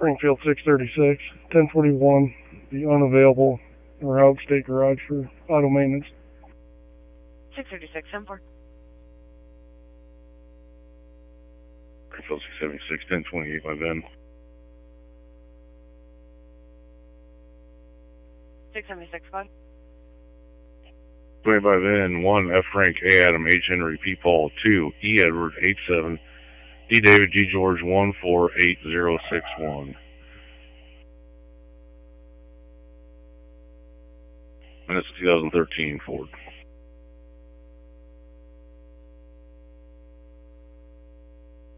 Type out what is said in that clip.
Springfield 636, 1041, the unavailable Route State Garage for auto maintenance. 636, 10-4. Springfield 676, 1028 by Ben. 676, 5. 20 by Ben, 1 F Frank, A Adam, H Henry, P Paul, 2 E Edward, 87, D David, G George, 148061. And it's a 2013 Ford.